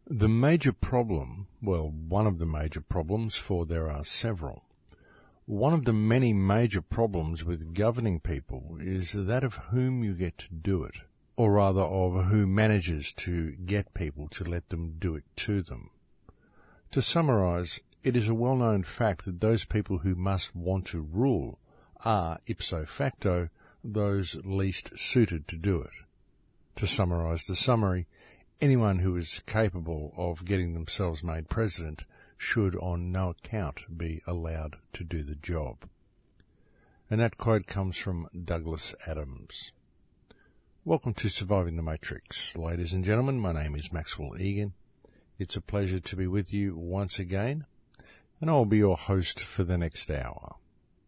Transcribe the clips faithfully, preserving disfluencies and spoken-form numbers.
The major problem, well, one of the major problems, for there are several, one of the many major problems with governing people is that of whom you get to do it, or rather of who manages to get people to let them do it to them. To summarise, it is a well-known fact that those people who must want to rule are, ipso facto, those least suited to do it. To summarise the summary, anyone who is capable of getting themselves made president should on no account be allowed to do the job. And that quote comes from Douglas Adams. Welcome to Surviving the Matrix. Ladies and gentlemen, my name is Maxwell Egan. It's a pleasure to be with you once again, and I'll be your host for the next hour.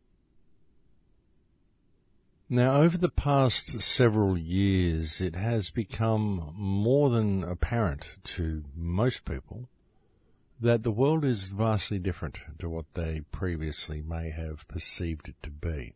Now, over the past several years, it has become more than apparent to most people that the world is vastly different to what they previously may have perceived it to be.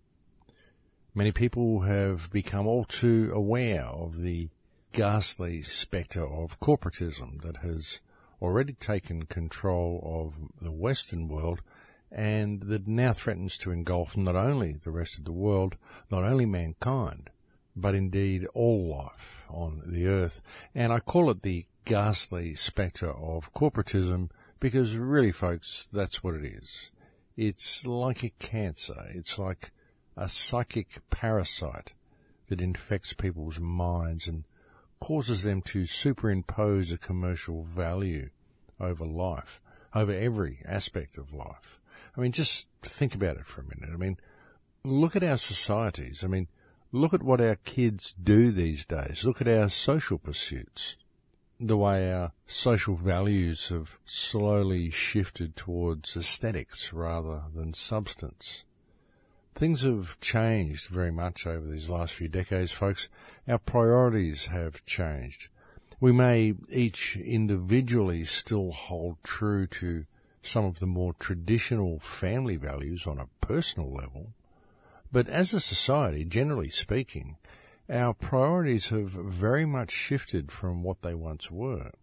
Many people have become all too aware of the ghastly spectre of corporatism that has already taken control of the Western world and that now threatens to engulf not only the rest of the world, not only mankind, but indeed all life on the earth. And I call it the ghastly spectre of corporatism because really, folks, that's what it is. It's like a cancer. It's like a psychic parasite that infects people's minds and causes them to superimpose a commercial value over life, over every aspect of life. I mean, just think about it for a minute. I mean, look at our societies. I mean, look at what our kids do these days. Look at our social pursuits, the way our social values have slowly shifted towards aesthetics rather than substance. Things have changed very much over these last few decades, folks. Our priorities have changed. We may each individually still hold true to some of the more traditional family values on a personal level, but as a society, generally speaking, our priorities have very much shifted from what they once were.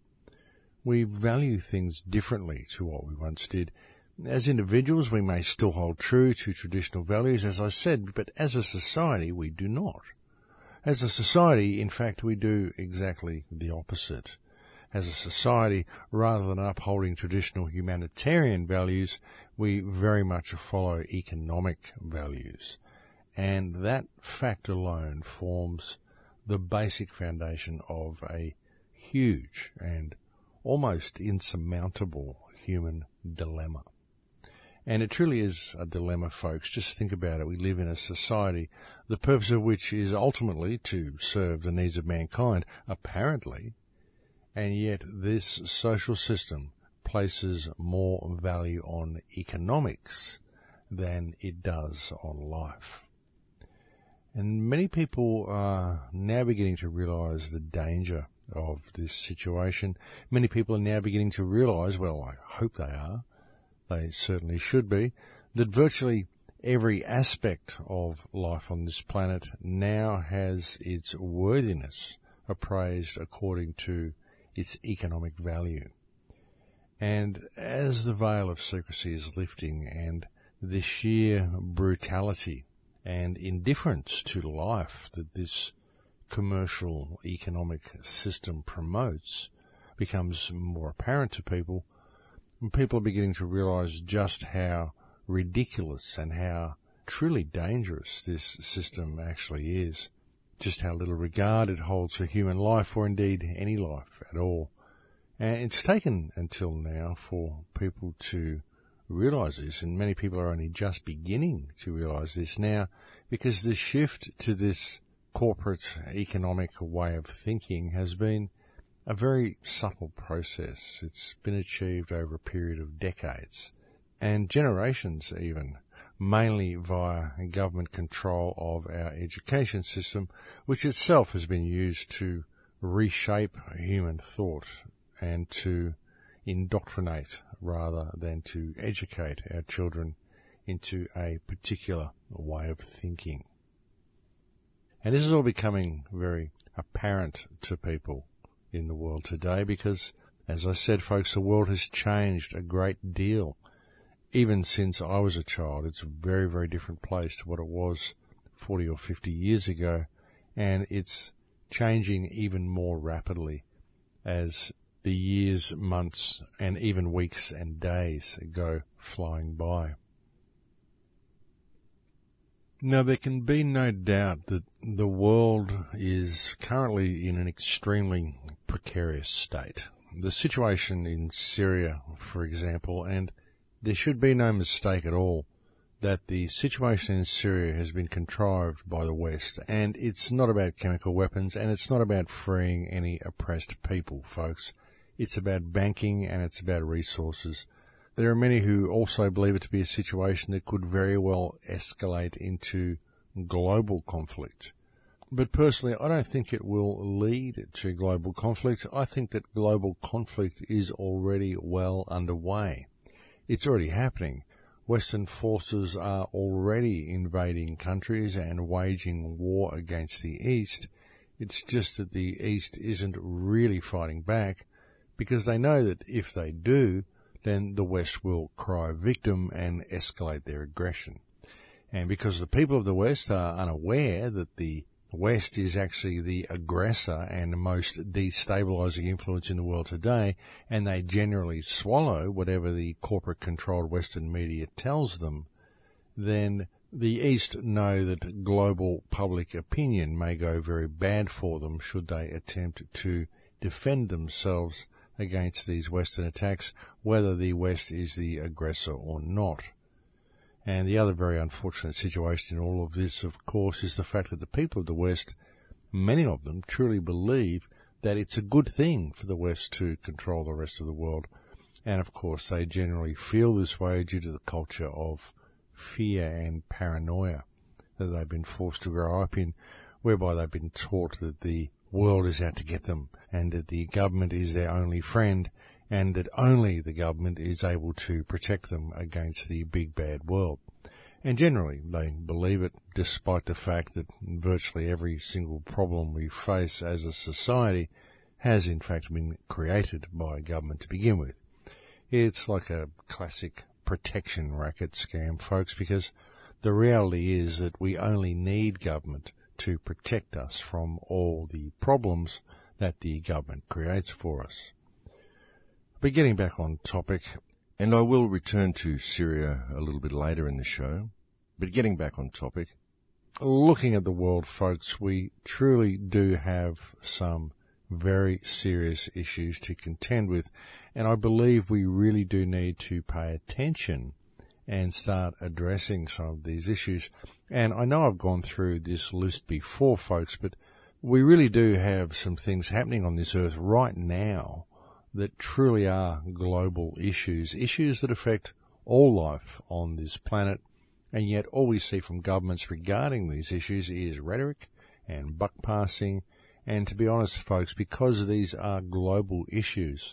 We value things differently to what we once did. As individuals, we may still hold true to traditional values, as I said, but as a society, we do not. As a society, in fact, we do exactly the opposite. As a society, rather than upholding traditional humanitarian values, we very much follow economic values. And that fact alone forms the basic foundation of a huge and almost insurmountable human dilemma. And it truly is a dilemma, folks. Just think about it. We live in a society, the purpose of which is ultimately to serve the needs of mankind, apparently, and yet this social system places more value on economics than it does on life. And many people are now beginning to realize the danger of this situation. Many people are now beginning to realize, well, I hope they are, they certainly should be, that virtually every aspect of life on this planet now has its worthiness appraised according to its economic value. And as the veil of secrecy is lifting and the sheer brutality and indifference to life that this commercial economic system promotes becomes more apparent to people, people are beginning to realize just how ridiculous and how truly dangerous this system actually is, just how little regard it holds for human life, or indeed any life at all. And it's taken until now for people to realize this, and many people are only just beginning to realize this now, because the shift to this corporate economic way of thinking has been a very subtle process. It's been achieved over a period of decades and generations even, mainly via government control of our education system, which itself has been used to reshape human thought and to indoctrinate rather than to educate our children into a particular way of thinking. And this is all becoming very apparent to people in the world today because As I said, folks, the world has changed a great deal. Even since I was a child, it's a very, very different place to what it was forty or fifty years ago, and it's changing even more rapidly as the years, months, and even weeks and days go flying by. Now, there can be no doubt that the world is currently in an extremely precarious state. The situation in Syria, for example, and there should be no mistake at all that the situation in Syria has been contrived by the West, and it's not about chemical weapons, and it's not about freeing any oppressed people, folks. It's about banking, and it's about resources. There are many who also believe it to be a situation that could very well escalate into global conflict. But personally, I don't think it will lead to global conflict. I think that global conflict is already well underway. It's already happening. Western forces are already invading countries and waging war against the East. It's just that the East isn't really fighting back because they know that if they do, then the West will cry victim and escalate their aggression. And because the people of the West are unaware that the West is actually the aggressor and most destabilizing influence in the world today, and they generally swallow whatever the corporate-controlled Western media tells them, then the East know that global public opinion may go very bad for them should they attempt to defend themselves against these Western attacks, whether the West is the aggressor or not. And the other very unfortunate situation in all of this, of course, is the fact that the people of the West, many of them, truly believe that it's a good thing for the West to control the rest of the world. And, of course, they generally feel this way due to the culture of fear and paranoia that they've been forced to grow up in, whereby they've been taught that the world is out to get them and that the government is their only friend, and that only the government is able to protect them against the big bad world. And generally they believe it, despite the fact that virtually every single problem we face as a society has in fact been created by government to begin with. It's like a classic protection racket scam, folks, because the reality is that we only need government to protect us from all the problems that the government creates for us. But getting back on topic, and I will return to Syria a little bit later in the show, but getting back on topic, looking at the world, folks, we truly do have some very serious issues to contend with, and I believe we really do need to pay attention and start addressing some of these issues. And I know I've gone through this list before, folks, but we really do have some things happening on this earth right now that truly are global issues, issues that affect all life on this planet, and yet all we see from governments regarding these issues is rhetoric and buck passing, and to be honest, folks, because these are global issues,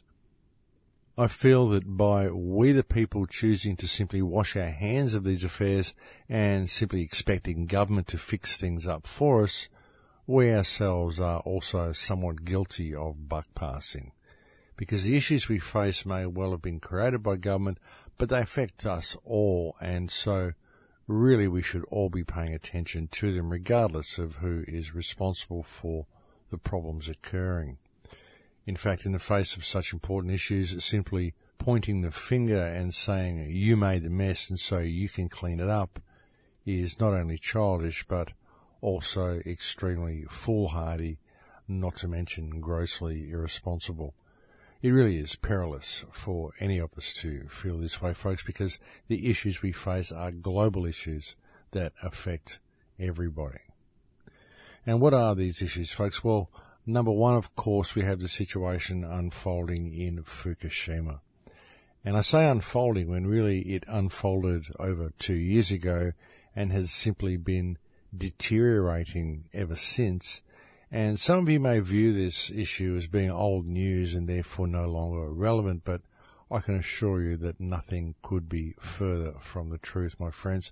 I feel that by we the people choosing to simply wash our hands of these affairs and simply expecting government to fix things up for us, we ourselves are also somewhat guilty of buck passing. Because the issues we face may well have been created by government, but they affect us all, and so really we should all be paying attention to them regardless of who is responsible for the problems occurring. In fact, in the face of such important issues, simply pointing the finger and saying, you made the mess and so you can clean it up, is not only childish but also extremely foolhardy, not to mention grossly irresponsible. It really is perilous for any of us to feel this way, folks, because the issues we face are global issues that affect everybody. And what are these issues, folks? Well, number one, of course, we have the situation unfolding in Fukushima. And I say unfolding when really it unfolded over two years ago and has simply been deteriorating ever since. And some of you may view this issue as being old news and therefore no longer relevant, but I can assure you that nothing could be further from the truth, my friends.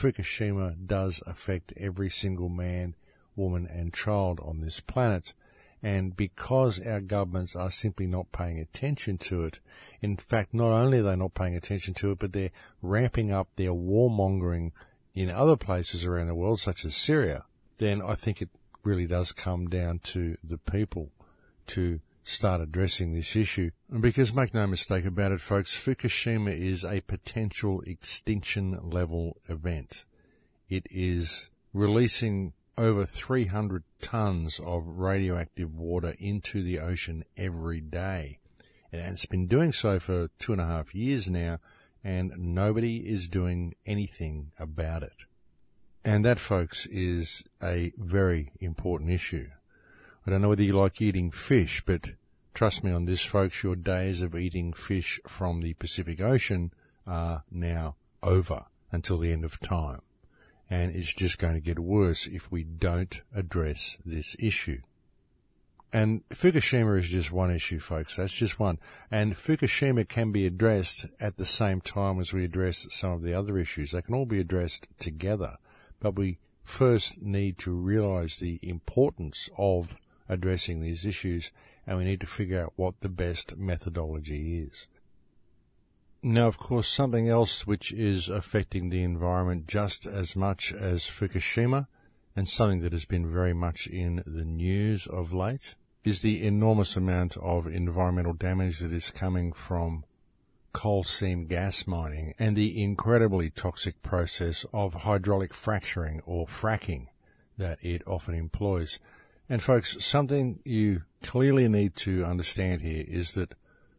Fukushima does affect every single man, woman and child on this planet. And because our governments are simply not paying attention to it, in fact, not only are they not paying attention to it, but they're ramping up their warmongering in other places around the world, such as Syria, then I think it really does come down to the people to start addressing this issue. Because make no mistake about it, folks, Fukushima is a potential extinction level event. It is releasing over three hundred tons of radioactive water into the ocean every day. And it's been doing so for two and a half years now, and nobody is doing anything about it. And that, folks, is a very important issue. I don't know whether you like eating fish, but trust me on this, folks, your days of eating fish from the Pacific Ocean are now over until the end of time. And it's just going to get worse if we don't address this issue. And Fukushima is just one issue, folks. That's just one. And Fukushima can be addressed at the same time as we address some of the other issues. They can all be addressed together. But we first need to realize the importance of addressing these issues, and we need to figure out what the best methodology is. Now, of course, something else which is affecting the environment just as much as Fukushima, and something that has been very much in the news of late, is the enormous amount of environmental damage that is coming from coal seam gas mining and the incredibly toxic process of hydraulic fracturing or fracking that it often employs. And folks, something you clearly need to understand here is that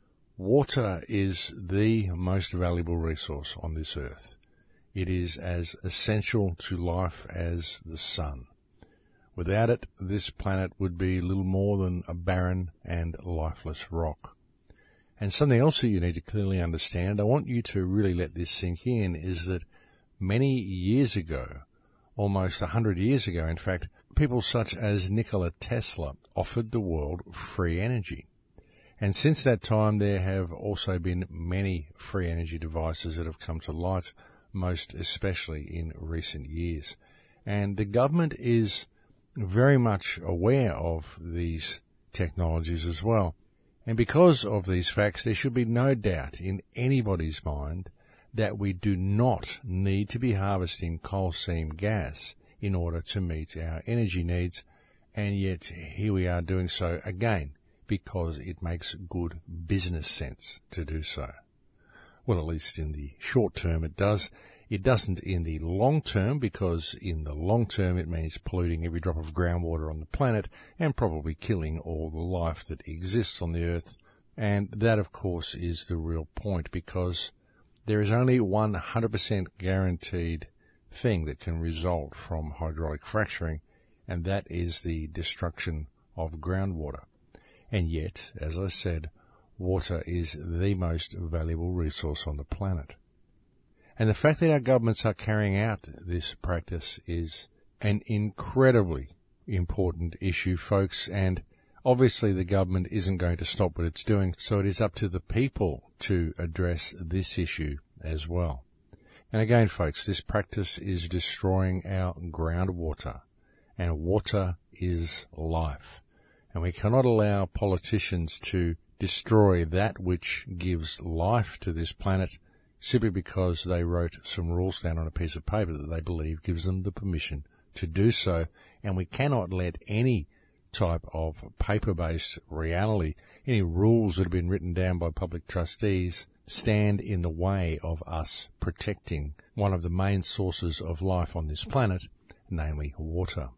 water is the most valuable resource on this earth. It is as essential to life as the sun. Without it, this planet would be little more than a barren and lifeless rock. And something else that you need to clearly understand, I want you to really let this sink in, is that many years ago, almost a hundred years ago, in fact, people such as Nikola Tesla offered the world free energy. And since that time, there have also been many free energy devices that have come to light, most especially in recent years. And the government is very much aware of these technologies as well. And because of these facts, there should be no doubt in anybody's mind that we do not need to be harvesting coal seam gas in order to meet our energy needs. And yet here we are doing so again, because it makes good business sense to do so. Well, at least in the short term it does. It doesn't in the long term, because in the long term it means polluting every drop of groundwater on the planet and probably killing all the life that exists on the earth. And that, of course, is the real point, because there is only one hundred percent guaranteed thing that can result from hydraulic fracturing, and that is the destruction of groundwater. And yet, as I said, water is the most valuable resource on the planet. And the fact that our governments are carrying out this practice is an incredibly important issue, folks, and obviously the government isn't going to stop what it's doing, so it is up to the people to address this issue as well. And again, folks, this practice is destroying our groundwater, and water is life. And we cannot allow politicians to destroy that which gives life to this planet simply because they wrote some rules down on a piece of paper that they believe gives them the permission to do so. And we cannot let any type of paper-based reality, any rules that have been written down by public trustees, stand in the way of us protecting one of the main sources of life on this planet, namely water.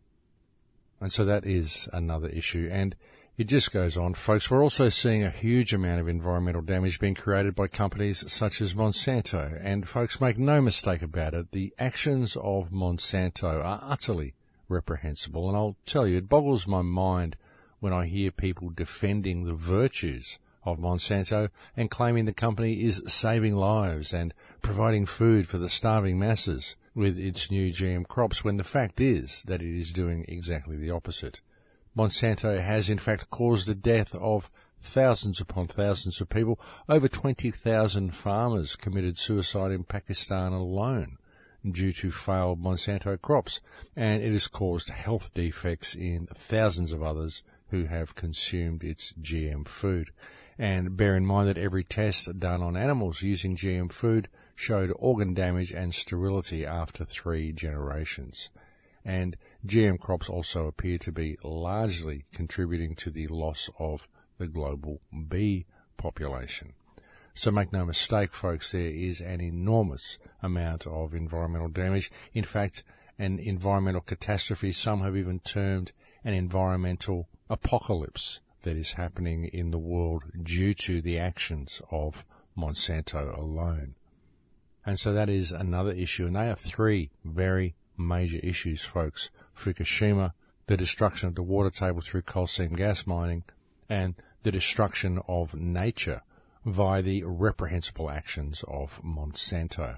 And so that is another issue. And it just goes on, folks. We're also seeing a huge amount of environmental damage being created by companies such as Monsanto. And folks, make no mistake about it, the actions of Monsanto are utterly reprehensible. And I'll tell you, it boggles my mind when I hear people defending the virtues of Monsanto and claiming the company is saving lives and providing food for the starving masses with its new G M crops, when the fact is that it is doing exactly the opposite. Monsanto has in fact caused the death of thousands upon thousands of people. Over twenty thousand farmers committed suicide in Pakistan alone due to failed Monsanto crops, and it has caused health defects in thousands of others who have consumed its G M food. And bear in mind that every test done on animals using G M food showed organ damage and sterility after three generations. And G M crops also appear to be largely contributing to the loss of the global bee population. So make no mistake, folks, there is an enormous amount of environmental damage. In fact, an environmental catastrophe, some have even termed an environmental apocalypse that is happening in the world due to the actions of Monsanto alone. And so that is another issue, and they are three very major issues, folks. Fukushima, the destruction of the water table through coal seam gas mining, and the destruction of nature via the reprehensible actions of Monsanto.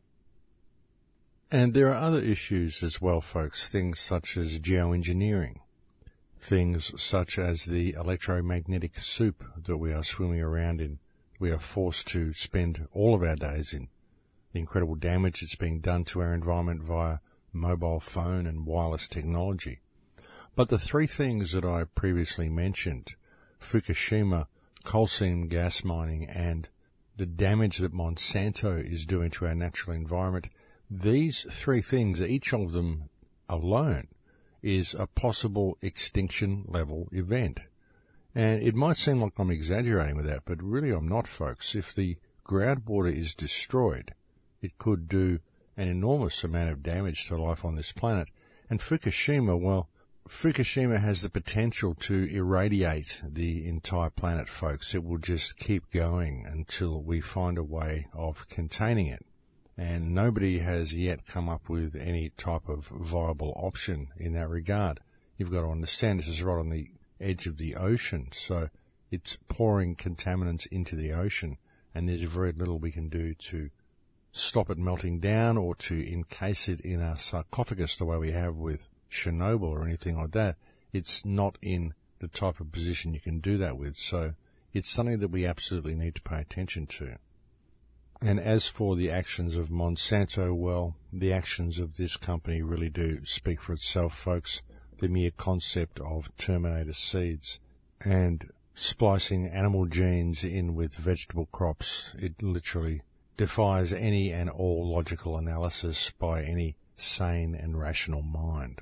And there are other issues as well, folks, things such as geoengineering, things such as the electromagnetic soup that we are swimming around in. We are forced to spend all of our days in. The incredible damage that's being done to our environment via mobile phone and wireless technology. But the three things that I previously mentioned, Fukushima, coal seam gas mining, and the damage that Monsanto is doing to our natural environment, these three things, each of them alone, is a possible extinction level event. And it might seem like I'm exaggerating with that, but really I'm not, folks. If the groundwater is destroyed, it could do an enormous amount of damage to life on this planet. And Fukushima, well, Fukushima has the potential to irradiate the entire planet, folks. It will just keep going until we find a way of containing it. And nobody has yet come up with any type of viable option in that regard. You've got to understand this is right on the edge of the ocean, so it's pouring contaminants into the ocean, and there's very little we can do to stop it melting down or to encase it in a sarcophagus the way we have with Chernobyl or anything like that. It's not in the type of position you can do that with, so it's something that we absolutely need to pay attention to. And as for the actions of Monsanto, well, the actions of this company really do speak for itself, folks. The mere concept of Terminator seeds and splicing animal genes in with vegetable crops, it literally defies any and all logical analysis by any sane and rational mind.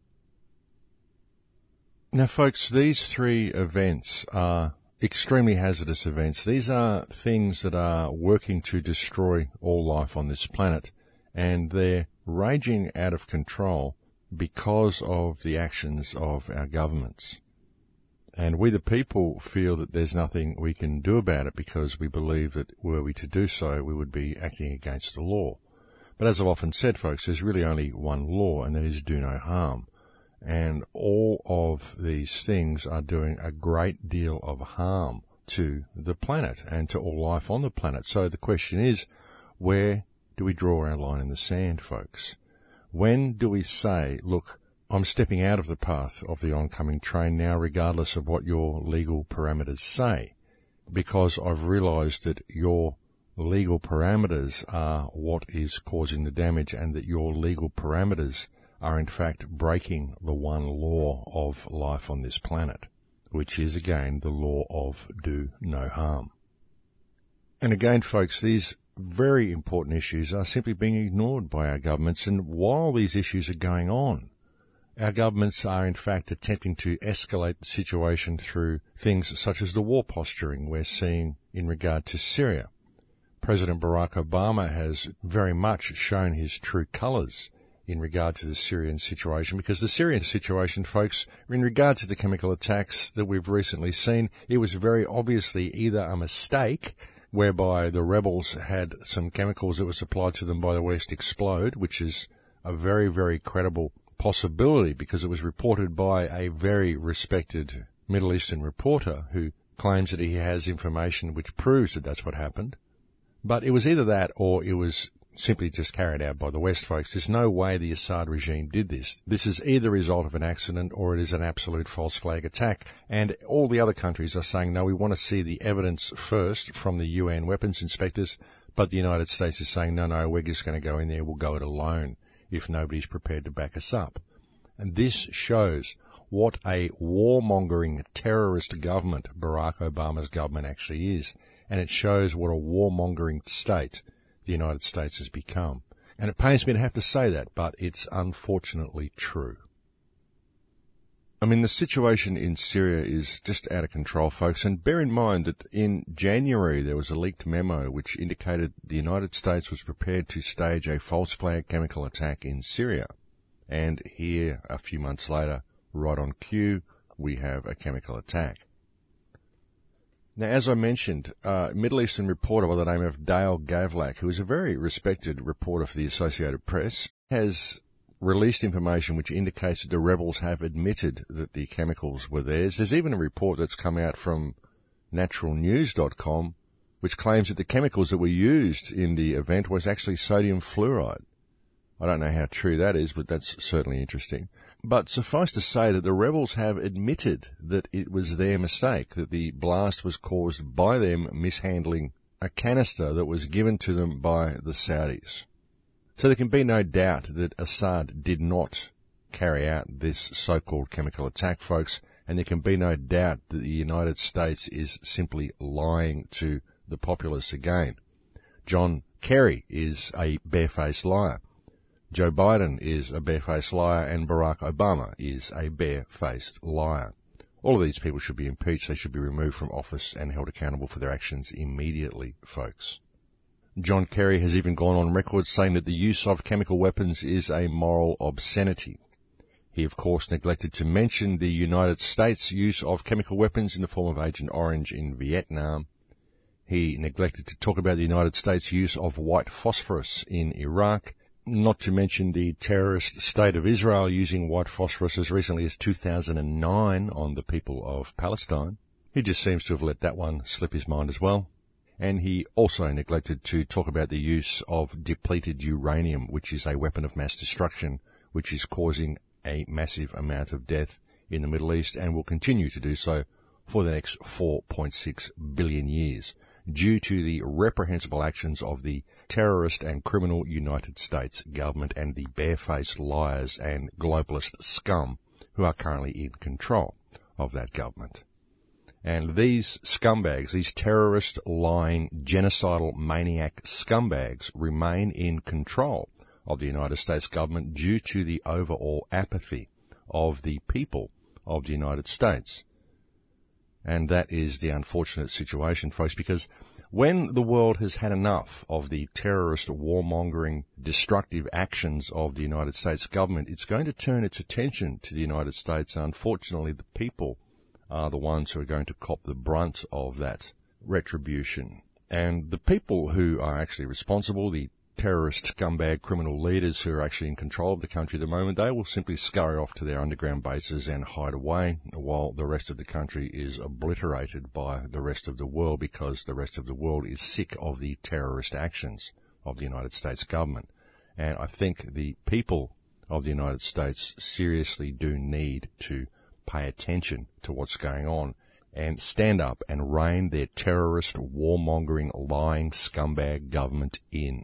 Now, folks, these three events are extremely hazardous events. These are things that are working to destroy all life on this planet, and they're raging out of control because of the actions of our governments. And we the people feel that there's nothing we can do about it because we believe that were we to do so, we would be acting against the law. But as I've often said, folks, there's really only one law, and that is do no harm. And all of these things are doing a great deal of harm to the planet and to all life on the planet. So the question is, where do we draw our line in the sand, folks? When do we say, look, I'm stepping out of the path of the oncoming train now, regardless of what your legal parameters say, because I've realized that your legal parameters are what is causing the damage, and that your legal parameters are in fact breaking the one law of life on this planet, which is again the law of do no harm. And again, folks, these very important issues are simply being ignored by our governments, and while these issues are going on, our governments are in fact attempting to escalate the situation through things such as the war posturing we're seeing in regard to Syria. President Barack Obama has very much shown his true colours in regard to the Syrian situation, because the Syrian situation, folks, in regard to the chemical attacks that we've recently seen, it was very obviously either a mistake, whereby the rebels had some chemicals that were supplied to them by the West explode, which is a very, very credible possibility because it was reported by a very respected Middle Eastern reporter who claims that he has information which proves that that's what happened. But it was either that or it was simply just carried out by the West, folks. There's no way the Assad regime did this. This is either a result of an accident or it is an absolute false flag attack. And all the other countries are saying, no, we want to see the evidence first from the U N weapons inspectors. But the United States is saying, no, no, we're just going to go in there. We'll go it alone if nobody's prepared to back us up. And this shows what a warmongering terrorist government Barack Obama's government actually is. And it shows what a warmongering state the United States has become. And it pains me to have to say that, but it's unfortunately true. I mean, the situation in Syria is just out of control, folks, and bear in mind that in January there was a leaked memo which indicated the United States was prepared to stage a false flag chemical attack in Syria. And here, a few months later, right on cue, we have a chemical attack. Now, as I mentioned, a Middle Eastern reporter by the name of Dale Gavlak, who is a very respected reporter for the Associated Press, has released information which indicates that the rebels have admitted that the chemicals were theirs. There's even a report that's come out from natural news dot com which claims that the chemicals that were used in the event was actually sodium fluoride. I don't know how true that is, but that's certainly interesting. But suffice to say that the rebels have admitted that it was their mistake, that the blast was caused by them mishandling a canister that was given to them by the Saudis. So there can be no doubt that Assad did not carry out this so-called chemical attack, folks, and there can be no doubt that the United States is simply lying to the populace again. John Kerry is a barefaced liar. Joe Biden is a barefaced liar, and Barack Obama is a barefaced liar. All of these people should be impeached. They should be removed from office and held accountable for their actions immediately, folks. John Kerry has even gone on record saying that the use of chemical weapons is a moral obscenity. He, of course, neglected to mention the United States' use of chemical weapons in the form of Agent Orange in Vietnam. He neglected to talk about the United States' use of white phosphorus in Iraq, not to mention the terrorist state of Israel using white phosphorus as recently as two thousand nine on the people of Palestine. He just seems to have let that one slip his mind as well. And he also neglected to talk about the use of depleted uranium, which is a weapon of mass destruction, which is causing a massive amount of death in the Middle East and will continue to do so for the next four point six billion years, due to the reprehensible actions of the terrorist and criminal United States government and the barefaced liars and globalist scum who are currently in control of that government. And these scumbags, these terrorist, lying, genocidal, maniac scumbags remain in control of the United States government due to the overall apathy of the people of the United States. And that is the unfortunate situation, folks, because when the world has had enough of the terrorist, warmongering, destructive actions of the United States government, it's going to turn its attention to the United States. And unfortunately, the people are the ones who are going to cop the brunt of that retribution. And the people who are actually responsible, the terrorist, scumbag, criminal leaders who are actually in control of the country at the moment, they will simply scurry off to their underground bases and hide away while the rest of the country is obliterated by the rest of the world, because the rest of the world is sick of the terrorist actions of the United States government. And I think the people of the United States seriously do need to pay attention to what's going on and stand up and rein their terrorist, warmongering, lying, scumbag government in.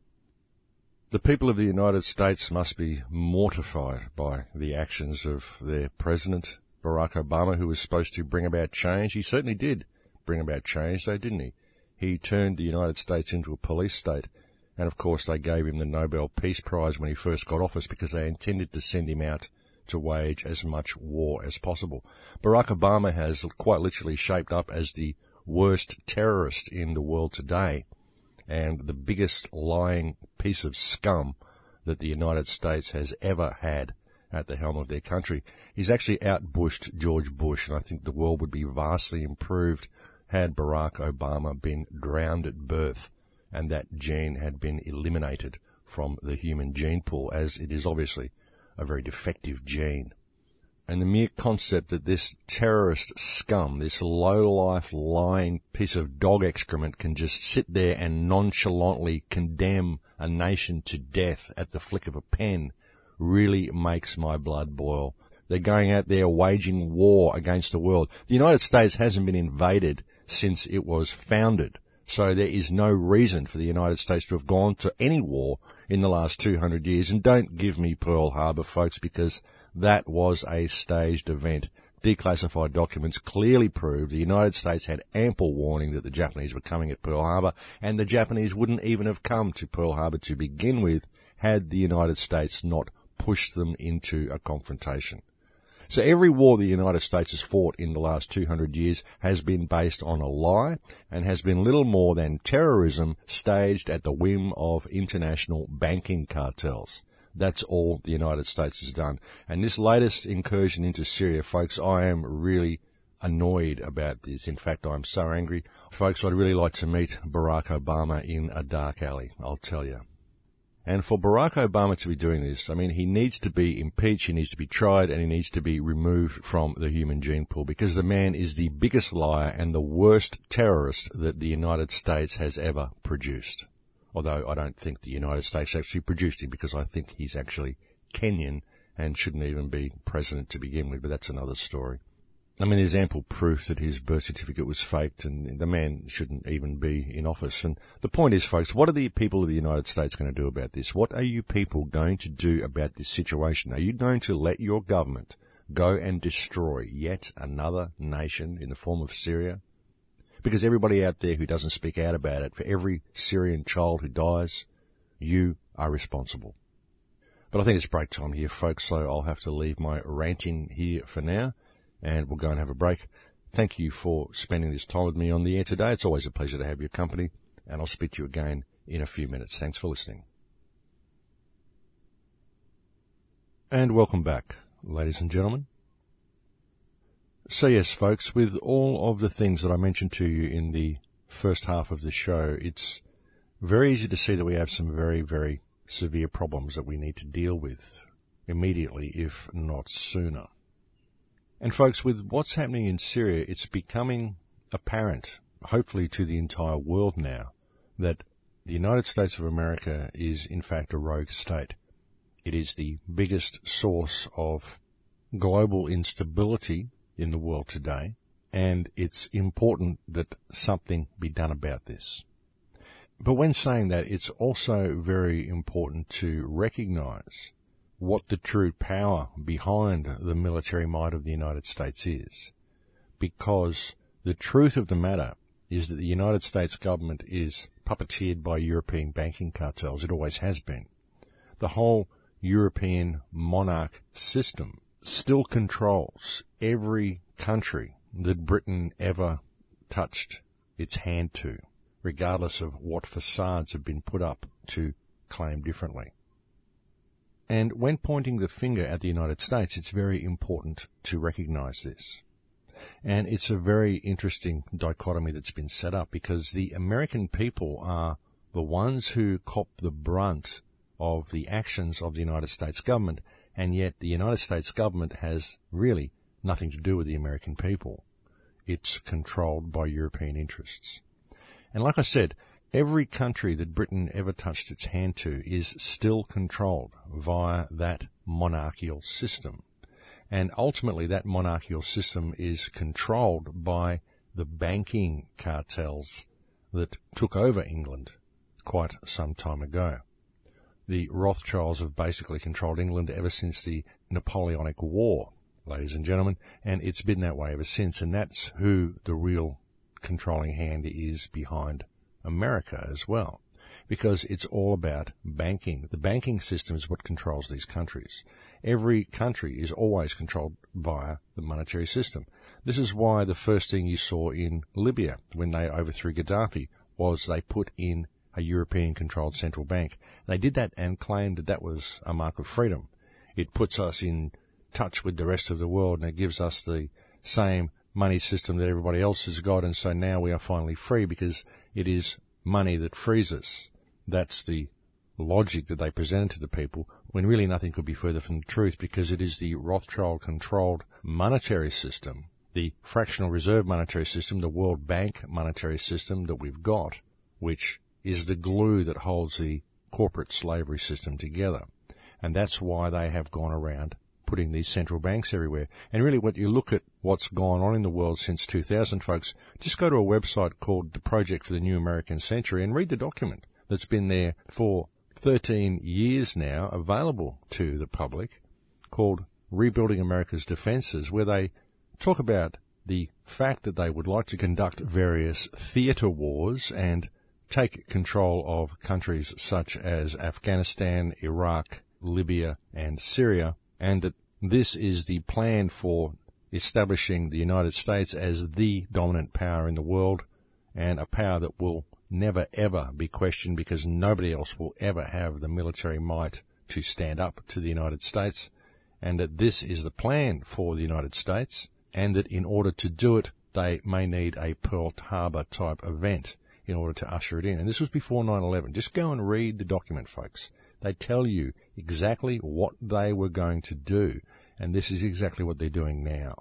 The people of the United States must be mortified by the actions of their president, Barack Obama, who was supposed to bring about change. He certainly did bring about change, though, didn't he? He turned the United States into a police state. And, of course, they gave him the Nobel Peace Prize when he first got office because they intended to send him out to wage as much war as possible. Barack Obama has quite literally shaped up as the worst terrorist in the world today and the biggest lying piece of scum that the United States has ever had at the helm of their country. He's actually outbushed George Bush, and I think the world would be vastly improved had Barack Obama been drowned at birth and that gene had been eliminated from the human gene pool, as it is obviously a very defective gene. And the mere concept that this terrorist scum, this low-life, lying piece of dog excrement can just sit there and nonchalantly condemn a nation to death at the flick of a pen really makes my blood boil. They're going out there waging war against the world. The United States hasn't been invaded since it was founded, so there is no reason for the United States to have gone to any war in the last two hundred years. And don't give me Pearl Harbor, folks, because that was a staged event. Declassified documents clearly proved the United States had ample warning that the Japanese were coming at Pearl Harbor, and the Japanese wouldn't even have come to Pearl Harbor to begin with had the United States not pushed them into a confrontation. So every war the United States has fought in the last two hundred years has been based on a lie and has been little more than terrorism staged at the whim of international banking cartels. That's all the United States has done. And this latest incursion into Syria, folks, I am really annoyed about this. In fact, I'm so angry. Folks, I'd really like to meet Barack Obama in a dark alley, I'll tell you. And for Barack Obama to be doing this, I mean, he needs to be impeached, he needs to be tried, and he needs to be removed from the human gene pool, because the man is the biggest liar and the worst terrorist that the United States has ever produced. Although I don't think the United States actually produced him, because I think he's actually Kenyan and shouldn't even be president to begin with, but that's another story. I mean, there's ample proof that his birth certificate was faked and the man shouldn't even be in office. And the point is, folks, what are the people of the United States going to do about this? What are you people going to do about this situation? Are you going to let your government go and destroy yet another nation in the form of Syria? Because everybody out there who doesn't speak out about it, for every Syrian child who dies, you are responsible. But I think it's break time here, folks, so I'll have to leave my ranting here for now, and we'll go and have a break. Thank you for spending this time with me on the air today. It's always a pleasure to have your company, and I'll speak to you again in a few minutes. Thanks for listening. And welcome back, ladies and gentlemen. So yes, folks, with all of the things that I mentioned to you in the first half of the show, it's very easy to see that we have some very, very severe problems that we need to deal with immediately, if not sooner. And folks, with what's happening in Syria, it's becoming apparent, hopefully to the entire world now, that the United States of America is in fact a rogue state. It is the biggest source of global instability in the world today, and it's important that something be done about this. But when saying that, it's also very important to recognize what the true power behind the military might of the United States is, because the truth of the matter is that the United States government is puppeteered by European banking cartels. It always has been. The whole European monarch system still controls every country that Britain ever touched its hand to, regardless of what facades have been put up to claim differently. And when pointing the finger at the United States, it's very important to recognize this. And it's a very interesting dichotomy that's been set up, because the American people are the ones who cop the brunt of the actions of the United States government, and yet the United States government has really nothing to do with the American people. It's controlled by European interests. And like I said, every country that Britain ever touched its hand to is still controlled via that monarchical system. And ultimately that monarchical system is controlled by the banking cartels that took over England quite some time ago. The Rothschilds have basically controlled England ever since the Napoleonic War, ladies and gentlemen, and it's been that way ever since, and that's who the real controlling hand is behind America as well, because it's all about banking. The banking system is what controls these countries. Every country is always controlled via the monetary system. This is why the first thing you saw in Libya when they overthrew Gaddafi was they put in a European-controlled central bank. They did that and claimed that that was a mark of freedom. It puts us in touch with the rest of the world, and it gives us the same money system that everybody else has got, and so now we are finally free because it is money that frees us. That's the logic that they presented to the people, when really nothing could be further from the truth, because it is the Rothschild-controlled monetary system, the fractional reserve monetary system, the World Bank monetary system that we've got, which is the glue that holds the corporate slavery system together. And that's why they have gone around putting these central banks everywhere. And really, when you look at what's gone on in the world since two thousand, folks, just go to a website called the Project for the New American Century and read the document that's been there for thirteen years now available to the public called Rebuilding America's Defences, where they talk about the fact that they would like to conduct various theatre wars and take control of countries such as Afghanistan, Iraq, Libya, and Syria, and that this is the plan for establishing the United States as the dominant power in the world, and a power that will never ever be questioned because nobody else will ever have the military might to stand up to the United States, and that this is the plan for the United States, and that in order to do it, they may need a Pearl Harbor type event in order to usher it in. And this was before nine eleven. Just go and read the document, folks. They tell you exactly what they were going to do, and this is exactly what they're doing now.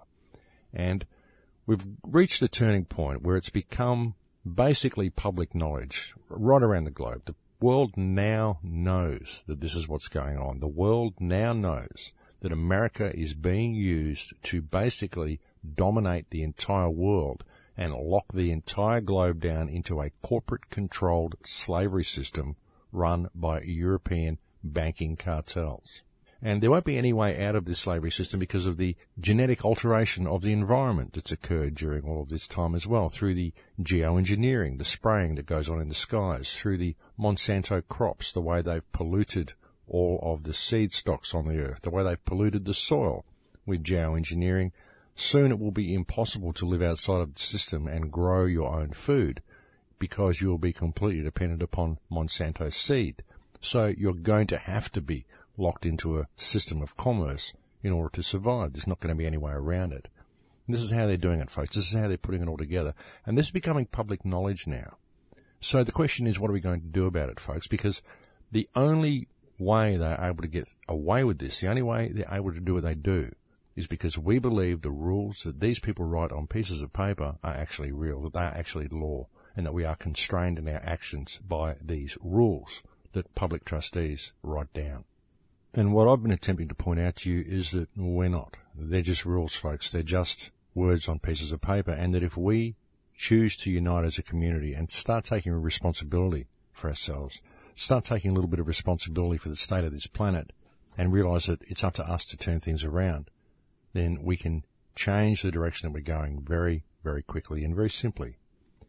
And we've reached a turning point where it's become basically public knowledge right around the globe. The world now knows that this is what's going on. The world now knows that America is being used to basically dominate the entire world and lock the entire globe down into a corporate-controlled slavery system run by European banking cartels. And there won't be any way out of this slavery system because of the genetic alteration of the environment that's occurred during all of this time as well, through the geoengineering, the spraying that goes on in the skies, through the Monsanto crops, the way they've polluted all of the seed stocks on the earth, the way they've polluted the soil with geoengineering. Soon it will be impossible to live outside of the system and grow your own food because you'll be completely dependent upon Monsanto seed. So you're going to have to be locked into a system of commerce in order to survive. There's not going to be any way around it. And this is how they're doing it, folks. This is how they're putting it all together. And this is becoming public knowledge now. So the question is, what are we going to do about it, folks? Because the only way they're able to get away with this, the only way they're able to do what they do, is because we believe the rules that these people write on pieces of paper are actually real, that they are actually law, and that we are constrained in our actions by these rules that public trustees write down. And what I've been attempting to point out to you is that we're not. They're just rules, folks. They're just words on pieces of paper, and that if we choose to unite as a community and start taking responsibility for ourselves, start taking a little bit of responsibility for the state of this planet, and realize that it's up to us to turn things around, then we can change the direction that we're going very, very quickly and very simply.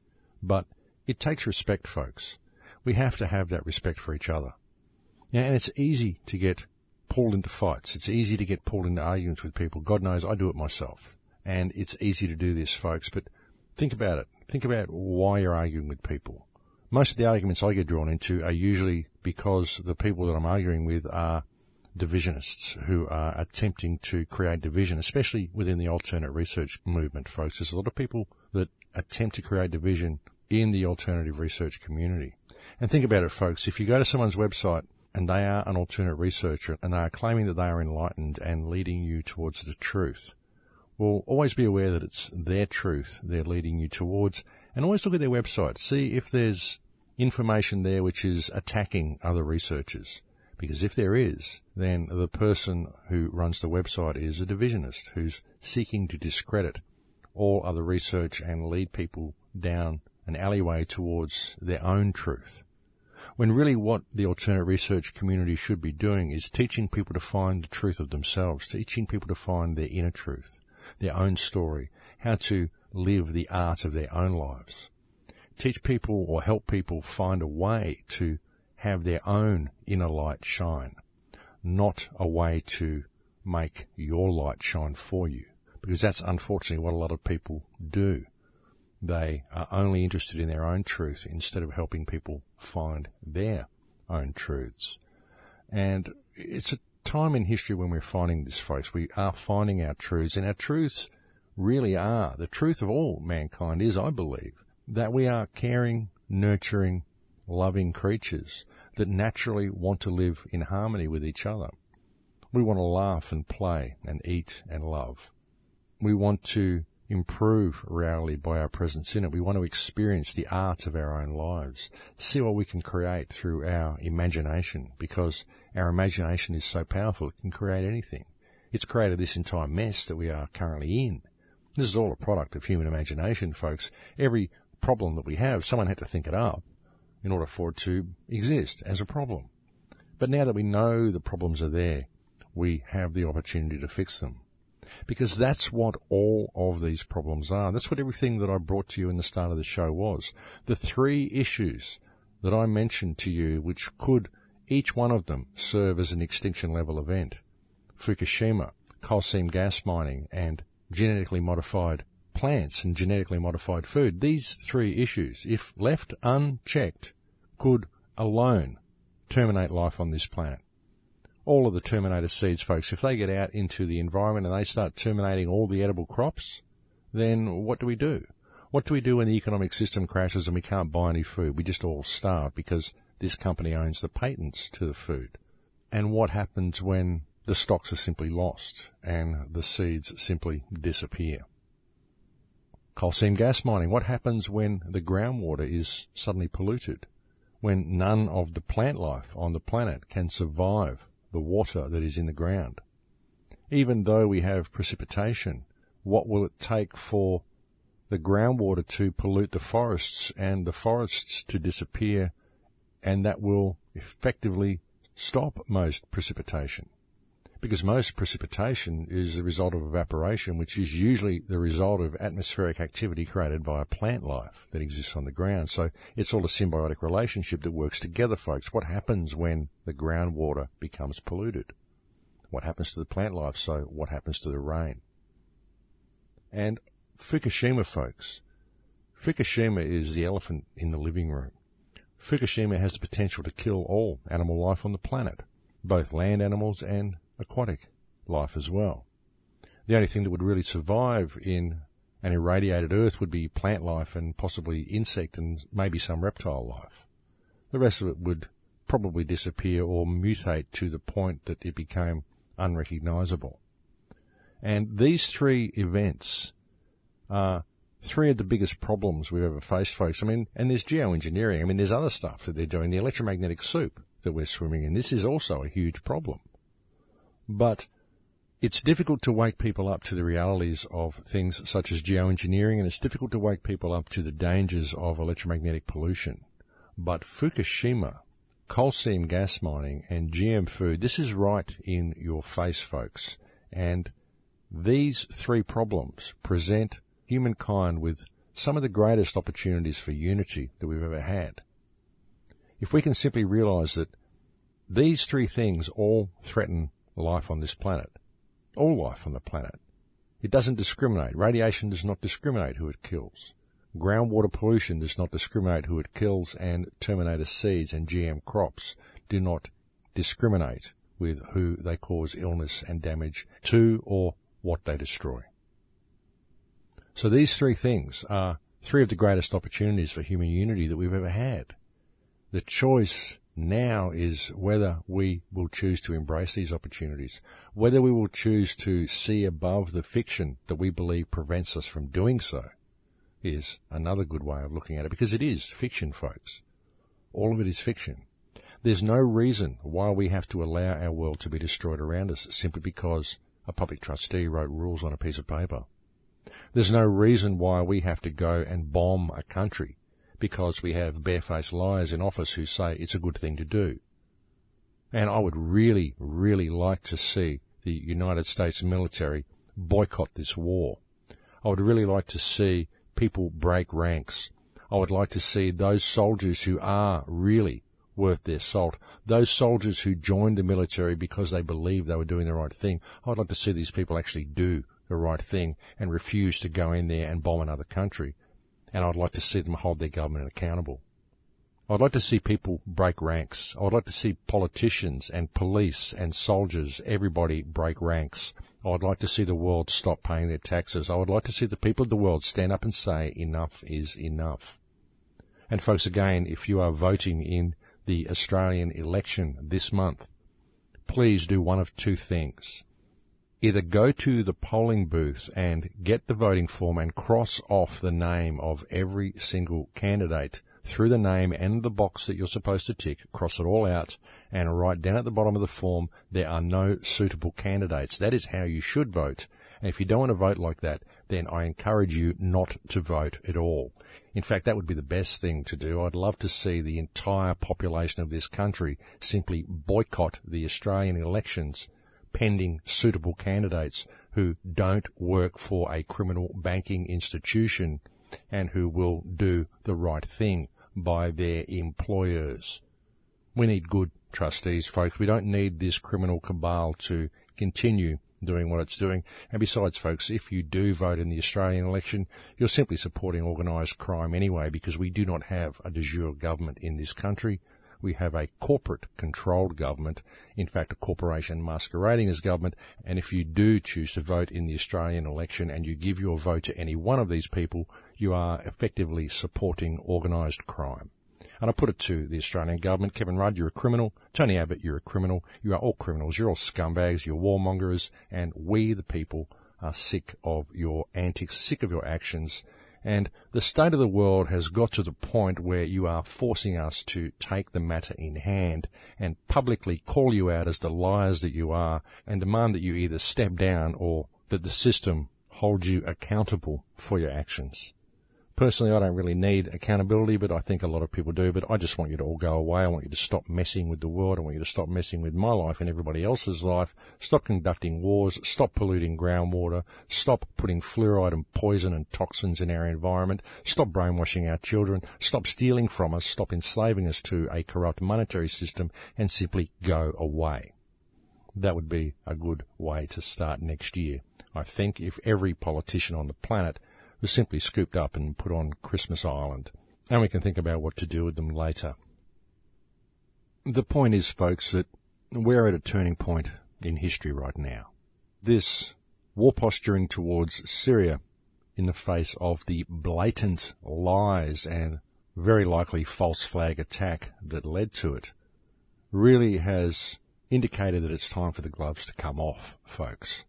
But it takes respect, folks. We have to have that respect for each other. Yeah, and it's easy to get pulled into fights. It's easy to get pulled into arguments with people. God knows I do it myself. And it's easy to do this, folks. But think about it. Think about why you're arguing with people. Most of the arguments I get drawn into are usually because the people that I'm arguing with are divisionists who are attempting to create division, especially within the alternate research movement, folks. There's a lot of people that attempt to create division in the alternative research community. And think about it, folks. If you go to someone's website and they are an alternate researcher and they are claiming that they are enlightened and leading you towards the truth, well, always be aware that it's their truth they're leading you towards, and always look at their website. See if there's information there which is attacking other researchers. Because if there is, then the person who runs the website is a divisionist who's seeking to discredit all other research and lead people down an alleyway towards their own truth. When really what the alternate research community should be doing is teaching people to find the truth of themselves, teaching people to find their inner truth, their own story, how to live the art of their own lives. Teach people or help people find a way to have their own inner light shine, not a way to make your light shine for you, because that's unfortunately what a lot of people do. They are only interested in their own truth instead of helping people find their own truths. And it's a time in history when we're finding this, folks. We are finding our truths, and our truths really are, the truth of all mankind is, I believe, that we are caring, nurturing, loving creatures that naturally want to live in harmony with each other. We want to laugh and play and eat and love. We want to improve reality by our presence in it. We want to experience the art of our own lives, see what we can create through our imagination, because our imagination is so powerful it can create anything. It's created this entire mess that we are currently in. This is all a product of human imagination, folks. Every problem that we have, someone had to think it up in order for it to exist as a problem. But now that we know the problems are there, we have the opportunity to fix them. Because that's what all of these problems are. That's what everything that I brought to you in the start of the show was. The three issues that I mentioned to you, which could, each one of them, serve as an extinction level event. Fukushima, coal seam gas mining, and genetically modified plants and genetically modified food. These three issues, if left unchecked, could alone terminate life on this planet. All of the Terminator seeds, folks, if they get out into the environment and they start terminating all the edible crops, then what do we do? What do we do when the economic system crashes and we can't buy any food? We just all starve because this company owns the patents to the food. And what happens when the stocks are simply lost and the seeds simply disappear? Coal seam gas mining. What happens when the groundwater is suddenly polluted? When none of the plant life on the planet can survive the water that is in the ground? Even though we have precipitation, what will it take for the groundwater to pollute the forests and the forests to disappear, and that will effectively stop most precipitation? Because most precipitation is the result of evaporation, which is usually the result of atmospheric activity created by a plant life that exists on the ground. So it's all a symbiotic relationship that works together, folks. What happens when the groundwater becomes polluted? What happens to the plant life? So what happens to the rain? And Fukushima, folks. Fukushima is the elephant in the living room. Fukushima has the potential to kill all animal life on the planet, both land animals and aquatic life as well. The only thing that would really survive in an irradiated Earth would be plant life and possibly insect and maybe some reptile life. The rest of it would probably disappear or mutate to the point that it became unrecognizable. And these three events are three of the biggest problems we've ever faced, folks. I mean, and there's geoengineering. I mean, there's other stuff that they're doing, the electromagnetic soup that we're swimming in. This is also a huge problem. But it's difficult to wake people up to the realities of things such as geoengineering, and it's difficult to wake people up to the dangers of electromagnetic pollution. But Fukushima, coal seam gas mining, and G M food, this is right in your face, folks. And these three problems present humankind with some of the greatest opportunities for unity that we've ever had. If we can simply realize that these three things all threaten life on this planet, all life on the planet. It doesn't discriminate. Radiation does not discriminate who it kills. Groundwater pollution does not discriminate who it kills, and Terminator seeds and G M crops do not discriminate with who they cause illness and damage to or what they destroy. So these three things are three of the greatest opportunities for human unity that we've ever had. The choice now is whether we will choose to embrace these opportunities, whether we will choose to see above the fiction that we believe prevents us from doing so, is another good way of looking at it, because it is fiction, folks. All of it is fiction. There's no reason why we have to allow our world to be destroyed around us simply because a public trustee wrote rules on a piece of paper. There's no reason why we have to go and bomb a country because we have barefaced liars in office who say it's a good thing to do. And I would really, really like to see the United States military boycott this war. I would really like to see people break ranks. I would like to see those soldiers who are really worth their salt, those soldiers who joined the military because they believed they were doing the right thing. I would like to see these people actually do the right thing and refuse to go in there and bomb another country. And I'd like to see them hold their government accountable. I'd like to see people break ranks. I'd like to see politicians and police and soldiers, everybody break ranks. I'd like to see the world stop paying their taxes. I would like to see the people of the world stand up and say enough is enough. And folks, again, if you are voting in the Australian election this month, please do one of two things. Either go to the polling booth and get the voting form and cross off the name of every single candidate through the name and the box that you're supposed to tick, cross it all out, and write down at the bottom of the form, there are no suitable candidates. That is how you should vote. And if you don't want to vote like that, then I encourage you not to vote at all. In fact, that would be the best thing to do. I'd love to see the entire population of this country simply boycott the Australian elections pending suitable candidates who don't work for a criminal banking institution and who will do the right thing by their employers. We need good trustees, folks. We don't need this criminal cabal to continue doing what it's doing. And besides, folks, if you do vote in the Australian election, you're simply supporting organised crime anyway, because we do not have a de jure government in this country. We have a corporate-controlled government, in fact, a corporation masquerading as government. And if you do choose to vote in the Australian election and you give your vote to any one of these people, you are effectively supporting organised crime. And I put it to the Australian government, Kevin Rudd, you're a criminal. Tony Abbott, you're a criminal. You are all criminals. You're all scumbags. You're warmongers. And we, the people, are sick of your antics, sick of your actions. And the state of the world has got to the point where you are forcing us to take the matter in hand and publicly call you out as the liars that you are and demand that you either step down or that the system holds you accountable for your actions. Personally, I don't really need accountability, but I think a lot of people do. But I just want you to all go away. I want you to stop messing with the world. I want you to stop messing with my life and everybody else's life. Stop conducting wars. Stop polluting groundwater. Stop putting fluoride and poison and toxins in our environment. Stop brainwashing our children. Stop stealing from us. Stop enslaving us to a corrupt monetary system and simply go away. That would be a good way to start next year. I think if every politician on the planet was simply scooped up and put on Christmas Island, and we can think about what to do with them later. The point is, folks, that we're at a turning point in history right now. This war posturing towards Syria in the face of the blatant lies and very likely false flag attack that led to it really has indicated that it's time for the gloves to come off, folks.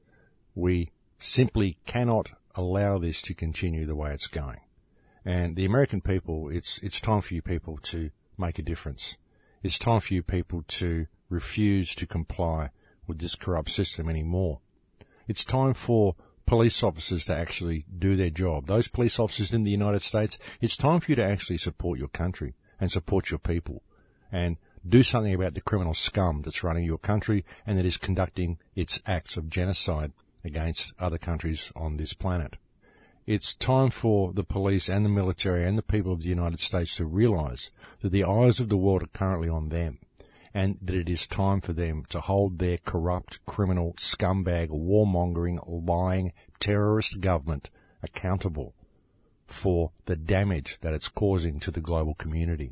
We simply cannot allow this to continue the way it's going. And the American people, it's it's time for you people to make a difference. It's time for you people to refuse to comply with this corrupt system anymore. It's time for police officers to actually do their job. Those police officers in the United States, it's time for you to actually support your country and support your people and do something about the criminal scum that's running your country and that is conducting its acts of genocide against other countries on this planet. It's time for the police and the military and the people of the United States to realize that the eyes of the world are currently on them and that it is time for them to hold their corrupt, criminal, scumbag, warmongering, lying, terrorist government accountable for the damage that it's causing to the global community.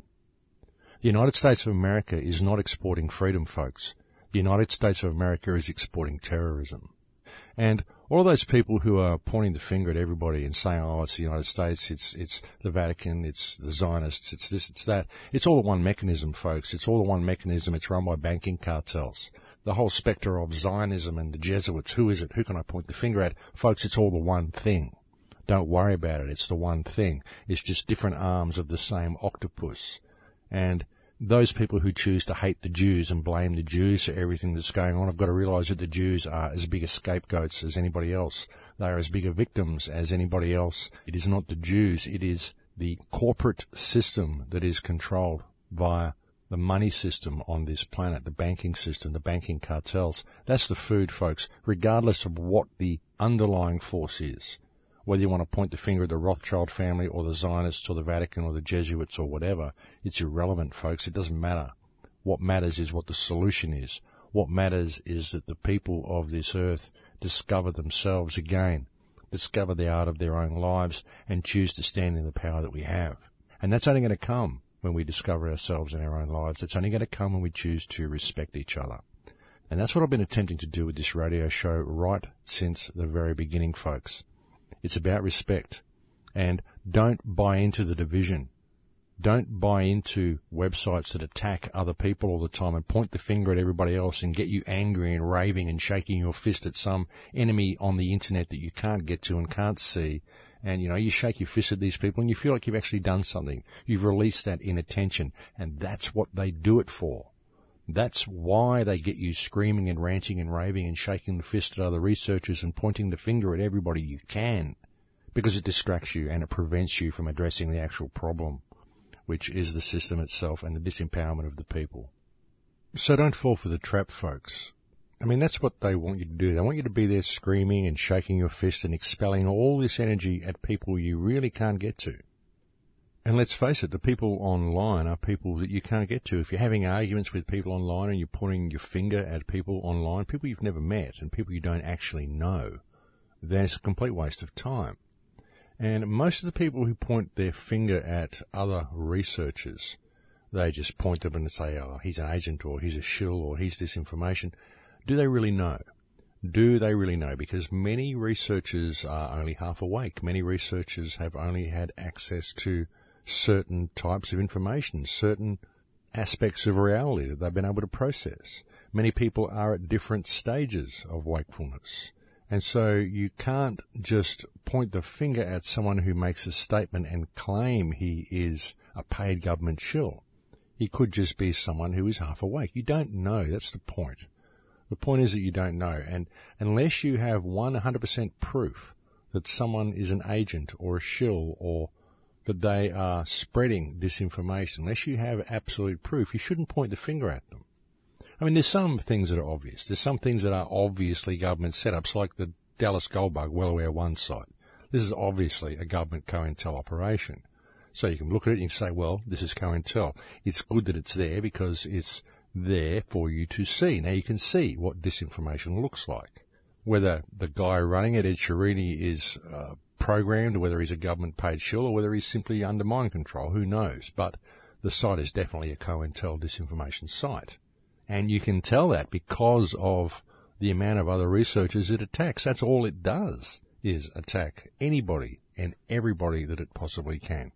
The United States of America is not exporting freedom, folks. The United States of America is exporting terrorism. And all those people who are pointing the finger at everybody and saying, oh, it's the United States, it's it's the Vatican, it's the Zionists, it's this, it's that. It's all the one mechanism, folks. It's all the one mechanism. It's run by banking cartels. The whole spectre of Zionism and the Jesuits, who is it? Who can I point the finger at? Folks, it's all the one thing. Don't worry about it. It's the one thing. It's just different arms of the same octopus. And those people who choose to hate the Jews and blame the Jews for everything that's going on have got to realize that the Jews are as big a scapegoats as anybody else. They are as big a victims as anybody else. It is not the Jews. It is the corporate system that is controlled via the money system on this planet, the banking system, the banking cartels. That's the food, folks, regardless of what the underlying force is. Whether you want to point the finger at the Rothschild family or the Zionists or the Vatican or the Jesuits or whatever, it's irrelevant, folks. It doesn't matter. What matters is what the solution is. What matters is that the people of this earth discover themselves again, discover the art of their own lives, and choose to stand in the power that we have. And that's only going to come when we discover ourselves in our own lives. It's only going to come when we choose to respect each other. And that's what I've been attempting to do with this radio show right since the very beginning, folks. It's about respect. And don't buy into the division. Don't buy into websites that attack other people all the time and point the finger at everybody else and get you angry and raving and shaking your fist at some enemy on the internet that you can't get to and can't see. And, you know, you shake your fist at these people and you feel like you've actually done something. You've released that inattention. And that's what they do it for. That's why they get you screaming and ranting and raving and shaking the fist at other researchers and pointing the finger at everybody you can. because it distracts you and it prevents you from addressing the actual problem, which is the system itself and the disempowerment of the people. So don't fall for the trap, folks. I mean, that's what they want you to do. They want you to be there screaming and shaking your fist and expelling all this energy at people you really can't get to. And let's face it, the people online are people that you can't get to. If you're having arguments with people online and you're pointing your finger at people online, people you've never met and people you don't actually know, then it's a complete waste of time. And most of the people who point their finger at other researchers, they just point them and say, oh, he's an agent or he's a shill or he's disinformation. Do they really know? Do they really know? Because many researchers are only half awake. Many researchers have only had access to certain types of information, certain aspects of reality that they've been able to process. Many people are at different stages of wakefulness. And so you can't just point the finger at someone who makes a statement and claim he is a paid government shill. He could just be someone who is half awake. You don't know. That's the point. The point is that you don't know. And unless you have one hundred percent proof that someone is an agent or a shill or that they are spreading disinformation, unless you have absolute proof, you shouldn't point the finger at them. I mean, there's some things that are obvious. There's some things that are obviously government setups, like the Dallas Goldbug Wellaware One site. This is obviously a government COINTEL operation. So you can look at it and you can say, well, this is COINTEL. It's good that it's there because it's there for you to see. Now you can see what disinformation looks like. Whether the guy running it, Ed Sheerini, is uh, programmed, whether he's a government-paid shill, or whether he's simply under mind control, who knows? But the site is definitely a COINTEL disinformation site. And you can tell that because of the amount of other researchers it attacks. That's all it does, is attack anybody and everybody that it possibly can.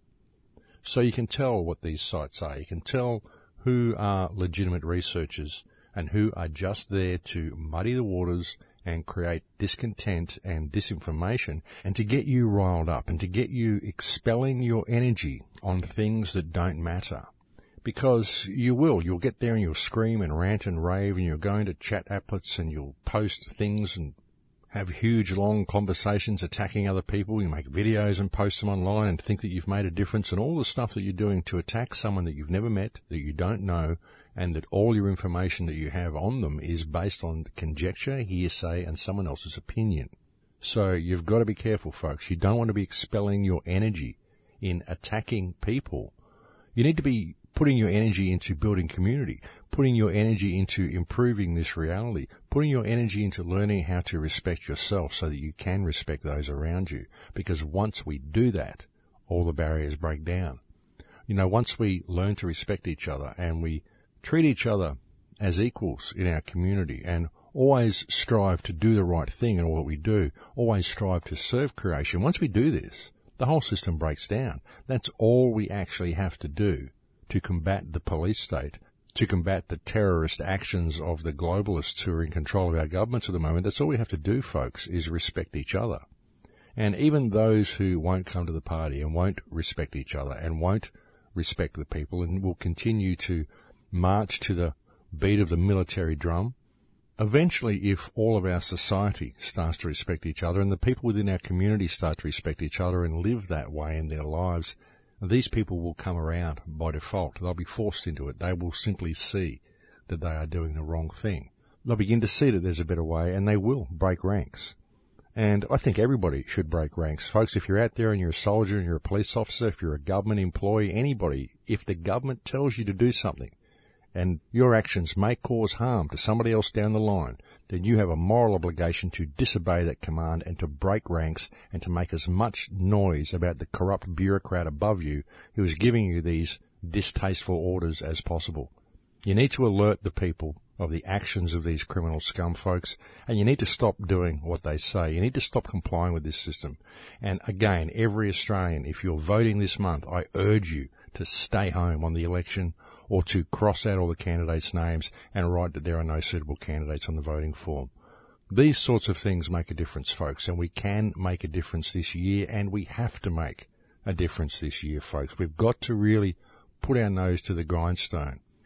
So you can tell what these sites are. You can tell who are legitimate researchers and who are just there to muddy the waters and create discontent and disinformation, and to get you riled up and to get you expelling your energy on things that don't matter. Because you will. You'll get there and you'll scream and rant and rave, and you'll go into chat applets and you'll post things and have huge, long conversations attacking other people. You make videos and post them online and think that you've made a difference, and all the stuff that you're doing to attack someone that you've never met, that you don't know, and that all your information that you have on them is based on conjecture, hearsay, and someone else's opinion. So you've got to be careful, folks. You don't want to be expelling your energy in attacking people. You need to be putting your energy into building community, putting your energy into improving this reality, putting your energy into learning how to respect yourself so that you can respect those around you. Because once we do that, all the barriers break down. You know, once we learn to respect each other and we treat each other as equals in our community and always strive to do the right thing in all that we do, always strive to serve creation, once we do this, the whole system breaks down. That's all we actually have to do to combat the police state, to combat the terrorist actions of the globalists who are in control of our governments at the moment. That's all we have to do, folks, is respect each other. And even those who won't come to the party and won't respect each other and won't respect the people and will continue to march to the beat of the military drum, eventually, if all of our society starts to respect each other and the people within our community start to respect each other and live that way in their lives, these people will come around by default. They'll be forced into it. They will simply see that they are doing the wrong thing. They'll begin to see that there's a better way, and they will break ranks. And I think everybody should break ranks. Folks, if you're out there and you're a soldier and you're a police officer, if you're a government employee, anybody, if the government tells you to do something and your actions may cause harm to somebody else down the line, then you have a moral obligation to disobey that command and to break ranks and to make as much noise about the corrupt bureaucrat above you who is giving you these distasteful orders as possible. You need to alert the people of the actions of these criminal scum folks, and you need to stop doing what they say. You need to stop complying with this system. And again, every Australian, if you're voting this month, I urge you to stay home on the election or to cross out all the candidates' names and write that there are no suitable candidates on the voting form. These sorts of things make a difference, folks, and we can make a difference this year, and we have to make a difference this year, folks. We've got to really put our nose to the grindstone.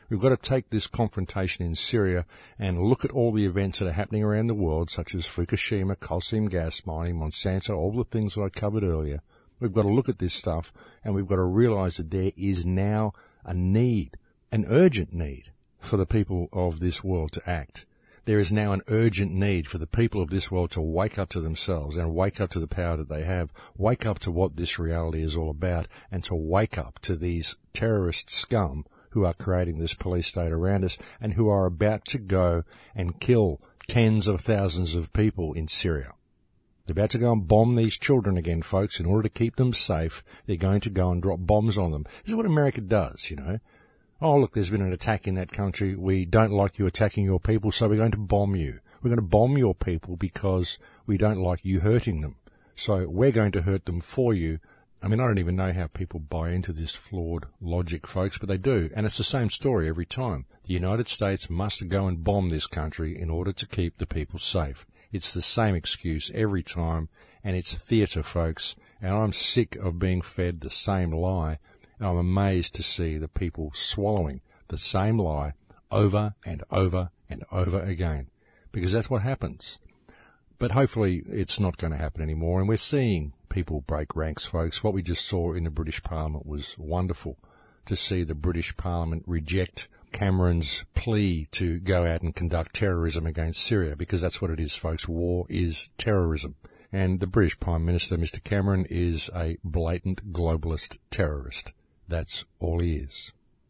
We've got to take this confrontation in Syria and look at all the events that are happening around the world, such as Fukushima, coal seam gas mining, Monsanto, all the things that I covered earlier. We've got to look at this stuff, and we've got to realize that there is now a need, an urgent need, for the people of this world to act. There is now an urgent need for the people of this world to wake up to themselves and wake up to the power that they have, wake up to what this reality is all about, and to wake up to these terrorist scum who are creating this police state around us and who are about to go and kill tens of thousands of people in Syria. They're about to go and bomb these children again, folks. In order to keep them safe, they're going to go and drop bombs on them. This is what America does, you know. Oh, look, there's been an attack in that country. We don't like you attacking your people, so we're going to bomb you. We're going to bomb your people because we don't like you hurting them. So we're going to hurt them for you. I mean, I don't even know how people buy into this flawed logic, folks, but they do. And it's the same story every time. The United States must go and bomb this country in order to keep the people safe. It's the same excuse every time, and it's theatre, folks. And I'm sick of being fed the same lie. And I'm amazed to see the people swallowing the same lie over and over and over again, because that's what happens. But hopefully it's not going to happen anymore, and we're seeing people break ranks, folks. What we just saw in the British Parliament was wonderful, to see the British Parliament reject Cameron's plea to go out and conduct terrorism against Syria, because that's what it is, folks. War is terrorism. And the British Prime Minister, Mister Cameron, is a blatant globalist terrorist. That's all he is.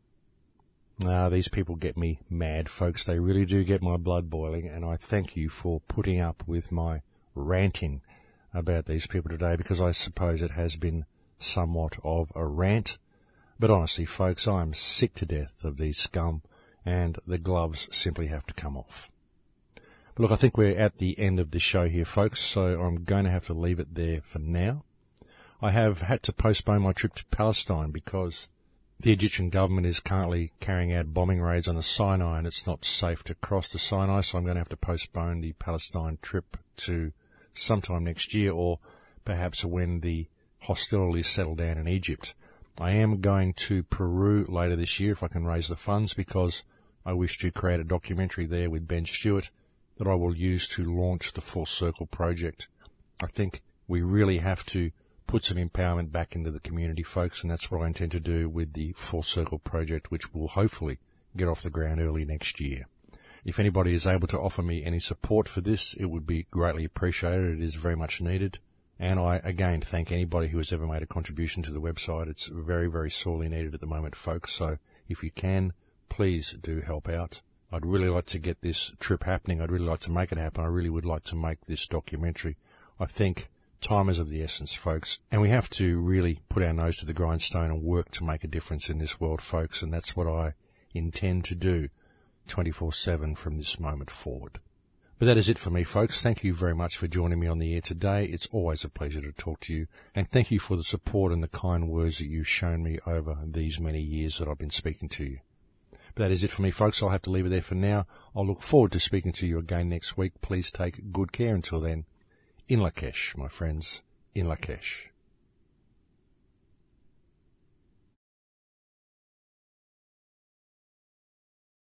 Ah, these people get me mad, folks. They really do get my blood boiling, and I thank you for putting up with my ranting about these people today, because I suppose it has been somewhat of a rant. But honestly, folks, I'm sick to death of these scum, and the gloves simply have to come off. But look, I think we're at the end of the show here, folks, so I'm going to have to leave it there for now. I have had to postpone my trip to Palestine because the Egyptian government is currently carrying out bombing raids on the Sinai, and it's not safe to cross the Sinai, so I'm going to have to postpone the Palestine trip to sometime next year, or perhaps when the hostilities settle down in Egypt. I am going to Peru later this year if I can raise the funds, because I wish to create a documentary there with Ben Stewart that I will use to launch the Full Circle project. I think we really have to put some empowerment back into the community, folks, and that's what I intend to do with the Full Circle project, which will hopefully get off the ground early next year. If anybody is able to offer me any support for this, it would be greatly appreciated. It is very much needed. And I, again, thank anybody who has ever made a contribution to the website. It's very, very sorely needed at the moment, folks. So if you can, please do help out. I'd really like to get this trip happening. I'd really like to make it happen. I really would like to make this documentary. I think time is of the essence, folks, and we have to really put our nose to the grindstone and work to make a difference in this world, folks, and that's what I intend to do twenty-four seven from this moment forward. But that is it for me, folks. Thank you very much for joining me on the air today. It's always a pleasure to talk to you, and thank you for the support and the kind words that you've shown me over these many years that I've been speaking to you. But that is it for me, folks. I'll have to leave it there for now. I'll look forward to speaking to you again next week. Please take good care until then. In Lakesh, my friends, in Lakesh.